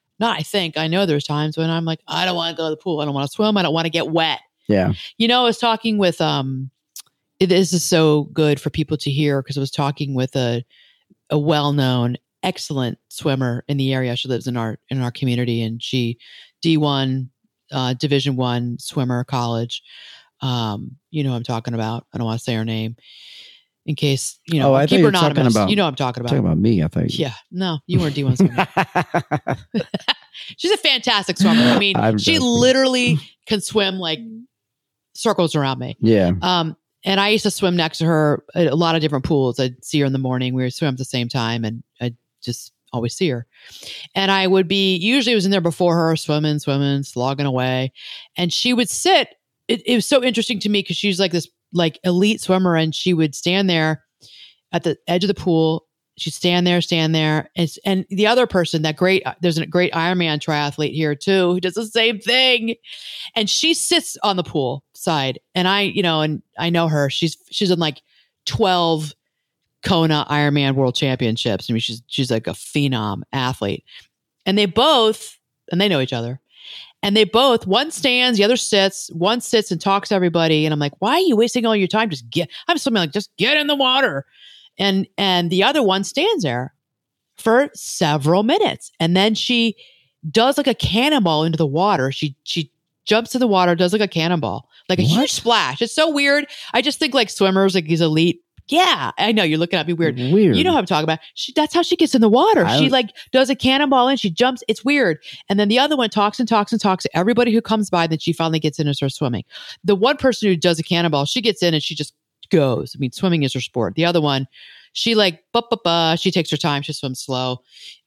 I know there's times when I'm like, I don't want to go to the pool. I don't want to swim. I don't want to get wet. Yeah. I was talking with, this is so good for people to hear, because I was talking with a well-known, excellent swimmer in the area. She lives in our community, and she D1, Division I swimmer, college. You know what I'm talking about. I don't want to say her name in case, I keep her anonymous. About, you know what I'm talking about. Talking about me, I think. Yeah. No, you weren't D1 swimmer. She's a fantastic swimmer. I mean, she literally can swim like circles around me. Yeah. And I used to swim next to her at a lot of different pools. I'd see her in the morning. We would swim at the same time, and I'd just always see her. And I would usually was in there before her, swimming, slogging away. And she would sit. It was so interesting to me because she's like this like elite swimmer, and she would stand there at the edge of the pool. She'd stand there. And the other person, there's a great Ironman triathlete here too, who does the same thing. And she sits on the pool side. And I know her, she's in like 12 Kona Ironman World Championships. I mean, she's like a phenom athlete. And they know each other. And they both, one stands, the other sits, one sits and talks to everybody. And I'm like, why are you wasting all your time? Just get in the water. And the other one stands there for several minutes. And then she does like a cannonball into the water. She jumps to the water, does like a cannonball, like a huge splash. It's so weird. I just think like swimmers, like these elite. Yeah, I know you're looking at me weird. You know how I'm talking about. That's how she gets in the water. She like does a cannonball and she jumps. It's weird. And then the other one talks and talks and talks to everybody who comes by. Then she finally gets in and starts swimming. The one person who does a cannonball, she gets in and she just goes. I mean, swimming is her sport. The other one, she like, she takes her time. She swims slow.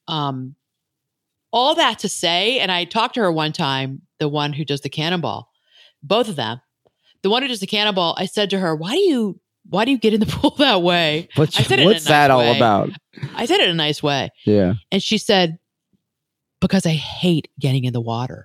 All that to say, and I talked to her one time, the one who does the cannonball, both of them, the one who does the cannonball, I said to her, why do you get in the pool that way? What's that all about? I said it in a nice way. Yeah. And she said, because I hate getting in the water.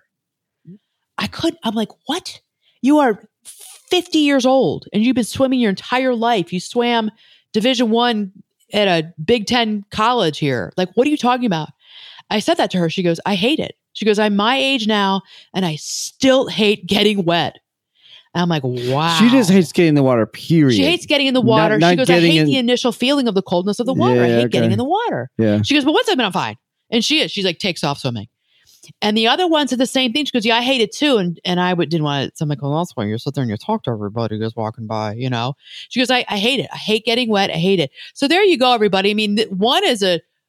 I'm like, what? You are 50 years old and you've been swimming your entire life. You swam Division I at a Big Ten college here. Like, what are you talking about? I said that to her. She goes, I hate it. She goes, I'm my age now and I still hate getting wet. And I'm like, wow. She just hates getting in the water, period. She hates getting in the water. She goes, I hate the initial feeling of the coldness of the water. I hate getting in the water. Yeah. She goes, but once I've been, I'm fine. And she's like, takes off swimming. And the other one said the same thing. She goes, yeah, I hate it too. And I didn't want it. So I'm like, well, that's why you're sitting there and you talk to everybody who's walking by, you know? She goes, I hate it. I hate getting wet. I hate it. So there you go, everybody. I mean, one is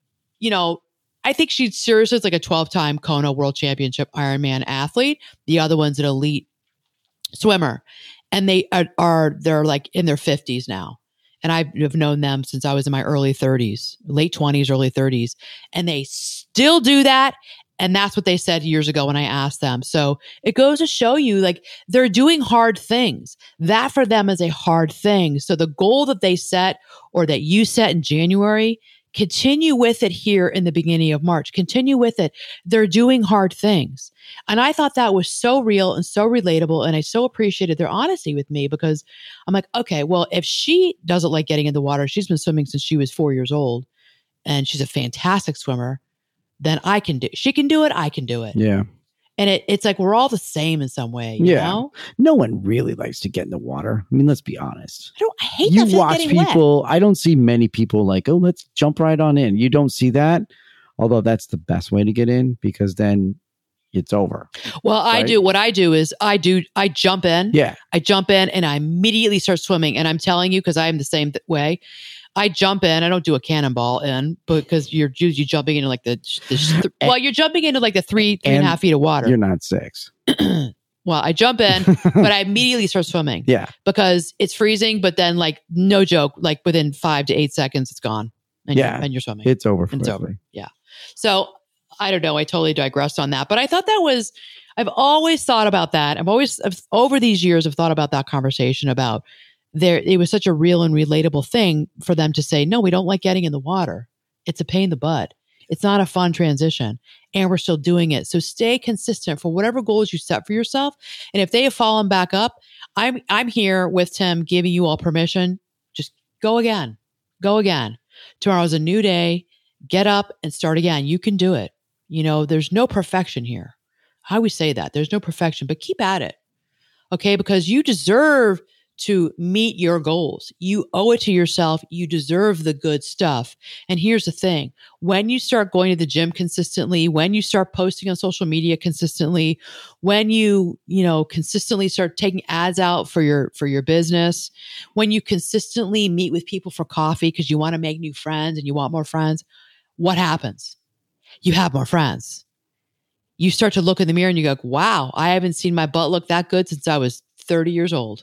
I think she's seriously like a 12-time Kona World Championship Ironman athlete. The other one's an elite swimmer. And they're like in their 50s now. And I've known them since I was in my early 30s, late 20s, early 30s. And they still do that. And that's what they said years ago when I asked them. So it goes to show you, like, they're doing hard things. That for them is a hard thing. So the goal that they set or that you set in January, continue with it here in the beginning of March. Continue with it. They're doing hard things. And I thought that was so real and so relatable. And I so appreciated their honesty with me because I'm like, okay, well, if she doesn't like getting in the water, she's been swimming since she was 4 years old and she's a fantastic swimmer, then she can do it. I can do it. Yeah. And it's like, we're all the same in some way. You know? No one really likes to get in the water. I mean, let's be honest. I hate you that watch people. wet. I don't see many people like, oh, let's jump right on in. You don't see that. Although that's the best way to get in because then it's over. Well, right? What I do is I jump in. Yeah. I jump in and I immediately start swimming. And I'm telling you, because I'm the same way. I jump in. I don't do a cannonball in because you're jumping into like you're jumping into like the 3.5 feet of water. You're not 6. Well, I jump in, but I immediately start swimming. Yeah. Because it's freezing, but then like no joke, like within 5 to 8 seconds, it's gone. And you're swimming. It's over. It's over. Yeah. So I don't know. I totally digressed on that, but I thought I've always thought about that. Over these years, I've thought about that conversation about it was such a real and relatable thing for them to say, no, we don't like getting in the water. It's a pain in the butt. It's not a fun transition and we're still doing it. So stay consistent for whatever goals you set for yourself. And if they have fallen back up, I'm here with Tim giving you all permission. Just go again. Go again. Tomorrow's a new day. Get up and start again. You can do it. You know, there's no perfection here. I always say that. There's no perfection, but keep at it. Okay? Because you deserve to meet your goals. You owe it to yourself. You deserve the good stuff. And here's the thing. When you start going to the gym consistently, when you start posting on social media consistently, when you consistently start taking ads out for your business, when you consistently meet with people for coffee because you want to make new friends and you want more friends, what happens? You have more friends. You start to look in the mirror and you go, wow, I haven't seen my butt look that good since I was 30 years old.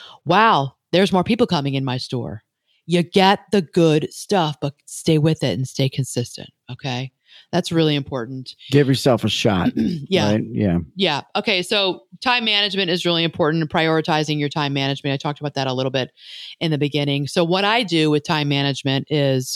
Wow, there's more people coming in my store. You get the good stuff, but stay with it and stay consistent. Okay. That's really important. Give yourself a shot. Yeah. Right? Yeah. Yeah. Okay. So time management is really important, and prioritizing your time management. I talked about that a little bit in the beginning. So what I do with time management is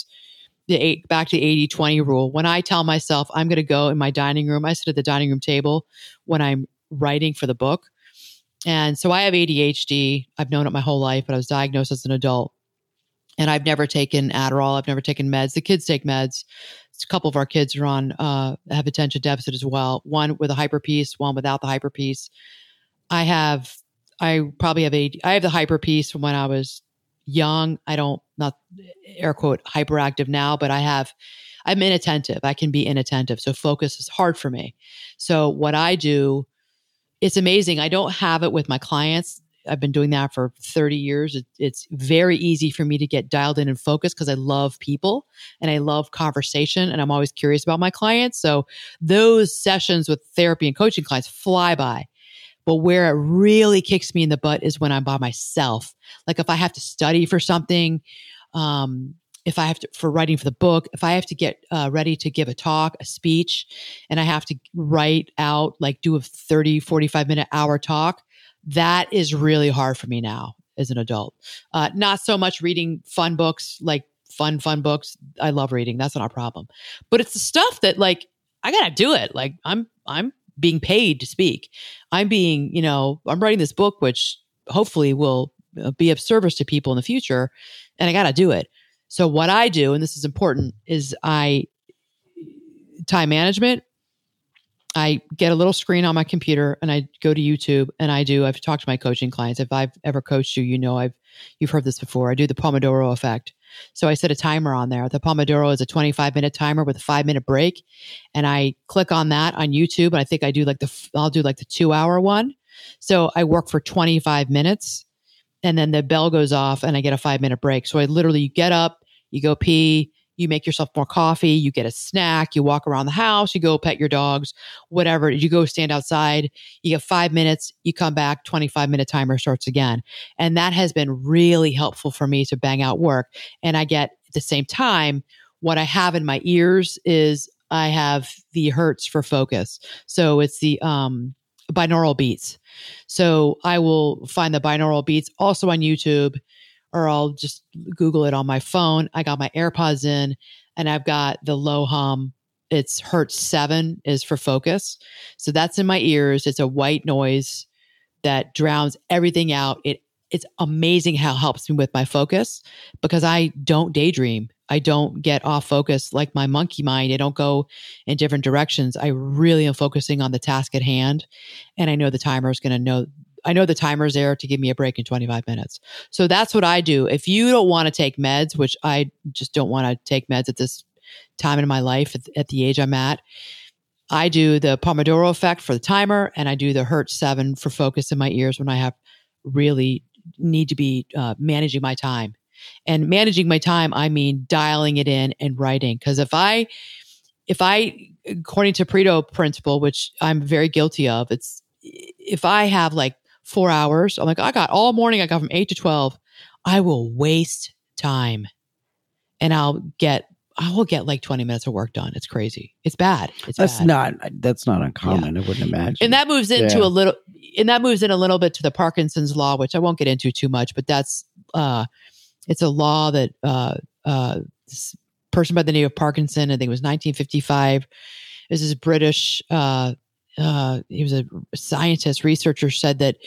back to 80-20 rule. When I tell myself I'm going to go in my dining room, I sit at the dining room table when I'm writing for the book. And so I have ADHD. I've known it my whole life, but I was diagnosed as an adult. And I've never taken Adderall. I've never taken meds. The kids take meds. A couple of our kids are on, have attention deficit as well. One with a hyperpeace, one without the hyperpeace. I have the hyperpeace from when I was young. Not air quote hyperactive now, but I'm inattentive. I can be inattentive. So focus is hard for me. So what I do, it's amazing. I don't have it with my clients. I've been doing that for 30 years. It's very easy for me to get dialed in and focused because I love people and I love conversation and I'm always curious about my clients. So those sessions with therapy and coaching clients fly by. But where it really kicks me in the butt is when I'm by myself. Like if I have to study for something, if I have to, for writing for the book, if I have to get ready to give a talk, a speech, and I have to write out, like do a 30, 45 minute hour talk, that is really hard for me now as an adult. Not so much reading fun books, like fun books. I love reading. That's not a problem. But it's the stuff that like, I got to do it. Like I'm being paid to speak. I'm writing this book, which hopefully will be of service to people in the future. And I got to do it. So what I do, and this is important, is time management. I get a little screen on my computer and I go to YouTube and I've talked to my coaching clients. If I've ever coached you, you've heard this before. I do the Pomodoro effect. So I set a timer on there. The Pomodoro is a 25-minute timer with a 5-minute break. And I click on that on YouTube. And I think I'll do the 2-hour one. So I work for 25 minutes and then the bell goes off and I get a 5-minute break. So you get up, you go pee, you make yourself more coffee, you get a snack, you walk around the house, you go pet your dogs, whatever. You go stand outside, you get 5 minutes, you come back, 25-minute timer starts again. And that has been really helpful for me to bang out work. And I get at the same time, what I have in my ears is I have the Hertz for focus. So it's the binaural beats. So I will find the binaural beats also on YouTube, or I'll just Google it on my phone. I got my AirPods in and I've got the low hum. It's Hertz 7 is for focus. So that's in my ears. It's a white noise that drowns everything out. It's amazing how it helps me with my focus because I don't daydream. I don't get off focus like my monkey mind. I don't go in different directions. I really am focusing on the task at hand. And I know the timer is going to know. I know the timer's there to give me a break in 25 minutes. So that's what I do. If you don't want to take meds, which I just don't want to take meds at this time in my life, at the age I'm at, I do the Pomodoro effect for the timer and I do the Hertz 7 for focus in my ears when I have really need to be managing my time. And managing my time, I mean dialing it in and writing. Because if I, according to Pareto principle, which I'm very guilty of, if I have like 4 hours, I'm like, I got all morning, I got from 8 to 12, I will waste time and I will get like 20 minutes of work done. It's crazy. It's bad. That's not uncommon. Yeah. I wouldn't imagine. And that moves into a little bit to the Parkinson's law, which I won't get into too much, but that's, it's a law that, this person by the name of Parkinson, I think it was 1955, is this British, he was a scientist, researcher, said that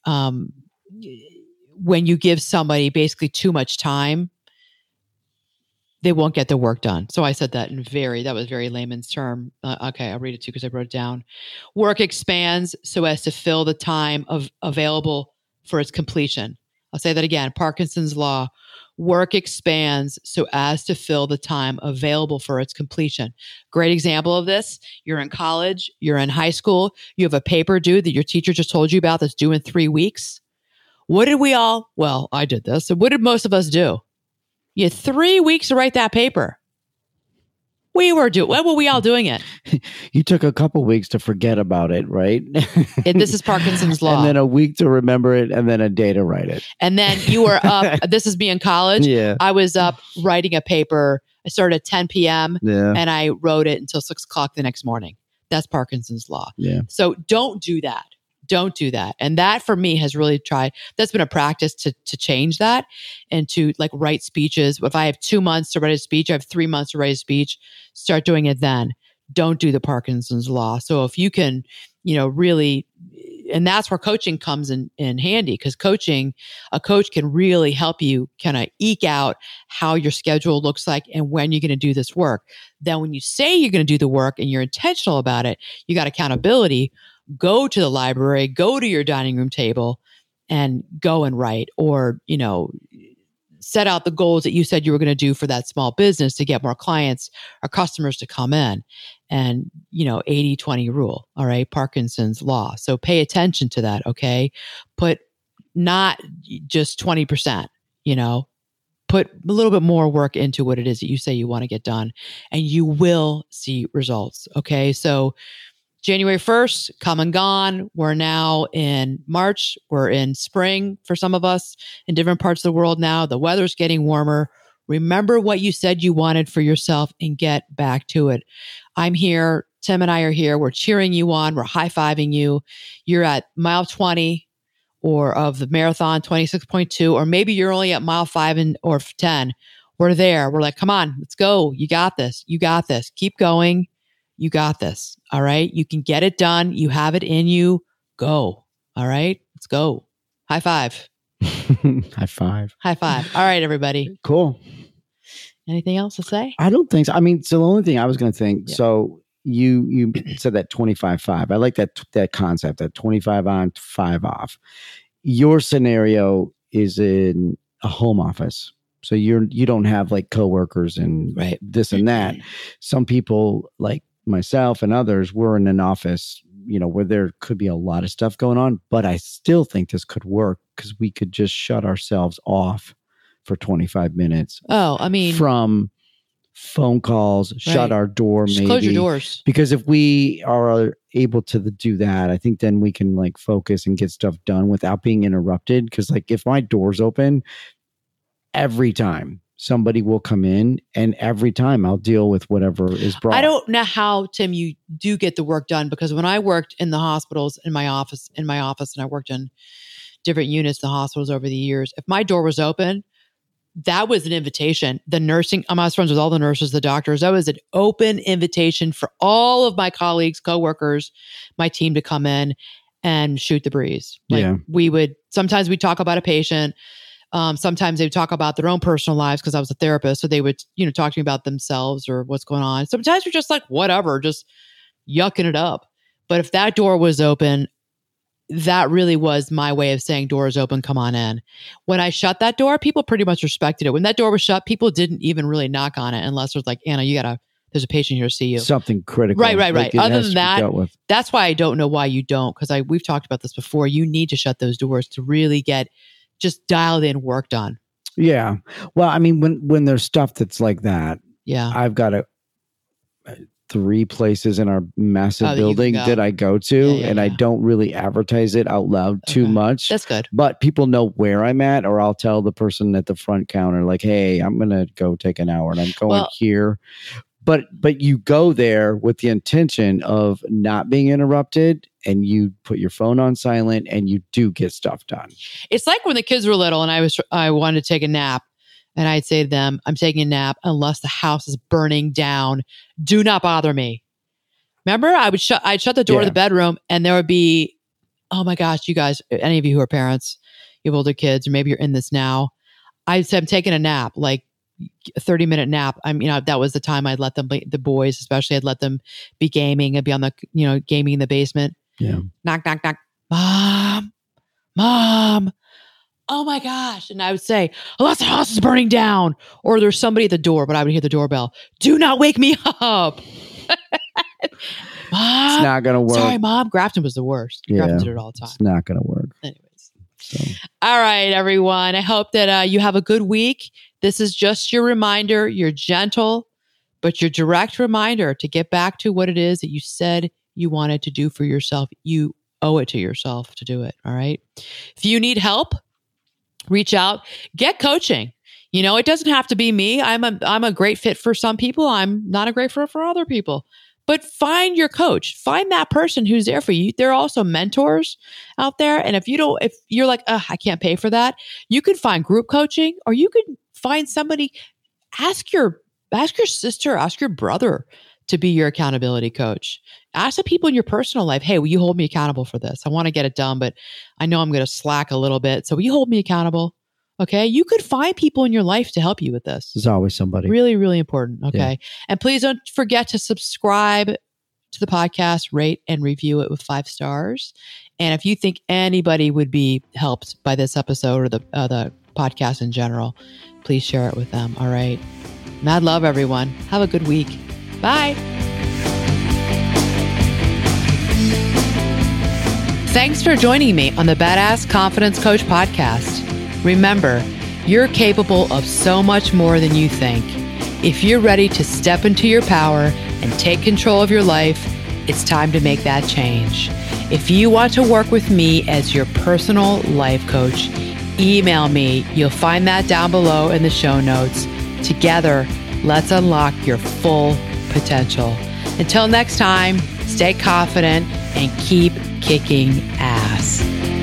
when you give somebody basically too much time, they won't get their work done. So I said that that was very layman's term. Okay, I'll read it too because I wrote it down. Work expands so as to fill the time available for its completion. I'll say that again. Parkinson's law. Work expands so as to fill the time available for its completion. Great example of this. You're in college, you're in high school, you have a paper due that your teacher just told you about that's due in 3 weeks. I did this. So what did most of us do? You had 3 weeks to write that paper. When were we all doing it? You took a couple weeks to forget about it, right? This is Parkinson's law. And then a week to remember it, and then a day to write it. And then you were up. This is me in college. Yeah. I was up writing a paper. I started at 10 p.m. Yeah. and I wrote it until 6 o'clock the next morning. That's Parkinson's law. Yeah. So don't do that. Don't do that. And that for me has really that's been a practice to change that and to like write speeches. If I have 2 months to write a speech, I have 3 months to write a speech, start doing it then. Don't do the Parkinson's law. So if you can, really and that's where coaching comes in handy, because a coach can really help you kind of eke out how your schedule looks like and when you're going to do this work. Then when you say you're going to do the work and you're intentional about it, you got accountability. Go to the library, go to your dining room table and go and write, or, set out the goals that you said you were going to do for that small business to get more clients or customers to come in. And, 80-20 rule. All right. Parkinson's law. So pay attention to that. Okay. Put not just 20%, put a little bit more work into what it is that you say you want to get done, and you will see results. Okay. So January 1st, come and gone. We're now in March. We're in spring for some of us in different parts of the world now. The weather's getting warmer. Remember what you said you wanted for yourself and get back to it. I'm here. Tim and I are here. We're cheering you on. We're high-fiving you. You're at mile 20 or of the marathon, 26.2, or maybe you're only at mile 5 or 10. We're there. We're like, come on, let's go. You got this. You got this. Keep going. You got this. All right. You can get it done. You have it in you. Go. All right. Let's go. High five. High five. High five. All right, everybody. Cool. Anything else to say? I don't think so. I mean, so the only thing I was going to think, so you said that 25-5. I like that concept, that 25 on, 5 off. Your scenario is in a home office. So you don't have like coworkers and this and that. Some people like myself and others, we're in an office, where there could be a lot of stuff going on, but I still think this could work because we could just shut ourselves off for 25 minutes. Oh, I mean, from phone calls, shut our door, just maybe close your doors. Because if we are able to do that, I think then we can like focus and get stuff done without being interrupted. Because like if my door's open, every time somebody will come in, and every time I'll deal with whatever is brought. I don't know how, Tim, you do get the work done, because when I worked in the hospitals in my office, and I worked in different units in the hospitals over the years, if my door was open, that was an invitation. The nursing, I was friends with all the nurses, the doctors. That was an open invitation for all of my colleagues, coworkers, my team to come in and shoot the breeze. Sometimes we'd talk about a patient. Sometimes they would talk about their own personal lives, because I was a therapist. So they would, talk to me about themselves or what's going on. Sometimes we're just like, whatever, just yucking it up. But if that door was open, that really was my way of saying, door is open, come on in. When I shut that door, people pretty much respected it. When that door was shut, people didn't even really knock on it unless it was like, Anna, there's a patient here to see you. Something critical. Right. Like other than that, that's why I don't know why you don't, because we've talked about this before. You need to shut those doors to really get just dialed in work done. Yeah. Well, I mean, when there's stuff that's like that, I've got 3 places in our massive building that I go to, and I don't really advertise it out loud too much. That's good. But people know where I'm at, or I'll tell the person at the front counter, like, hey, I'm going to go take an hour and I'm going here. But you go there with the intention of not being interrupted, and you put your phone on silent, and you do get stuff done. It's like when the kids were little and I wanted to take a nap, and I'd say to them, I'm taking a nap unless the house is burning down. Do not bother me. Remember, I'd shut the door to the bedroom, and there would be, oh my gosh, you guys, any of you who are parents, you have older kids, or maybe you're in this now. I'd say I'm taking a nap, like a 30-minute nap. I mean, that was the time I'd let them, the boys especially, I'd let them be gaming. I'd be on the, gaming in the basement. Yeah. Knock, knock, knock. Mom. Oh my gosh. And I would say, unless the house is burning down, or there's somebody at the door, but I would hear the doorbell. Do not wake me up. Mom, it's not going to work. Sorry, Mom. Grafton was the worst. Grafton did it all the time. It's not going to work. Anyways. All right, everyone. I hope that you have a good week. This is just your reminder, your gentle, but your direct reminder to get back to what it is that you said you wanted to do for yourself. You owe it to yourself to do it. All right. If you need help, reach out, get coaching. It doesn't have to be me. I'm a great fit for some people. I'm not a great fit for other people. But find your coach. Find that person who's there for you. There are also mentors out there. And if you're like, I can't pay for that, you can find group coaching, or you can find somebody. Ask your sister, ask your brother to be your accountability coach. Ask the people in your personal life, hey, will you hold me accountable for this? I want to get it done, but I know I'm going to slack a little bit. So will you hold me accountable? Okay. You could find people in your life to help you with this. There's always somebody. Really, really important. Okay. Yeah. And please don't forget to subscribe to the podcast, rate and review it with 5 stars. And if you think anybody would be helped by this episode or the podcast in general, please share it with them. All right. Mad love, everyone. Have a good week. Bye. Thanks for joining me on the Badass Confidence Coach podcast. Remember, you're capable of so much more than you think. If you're ready to step into your power and take control of your life, it's time to make that change. If you want to work with me as your personal life coach, email me. You'll find that down below in the show notes. Together, let's unlock your full potential. Until next time, stay confident and keep kicking ass.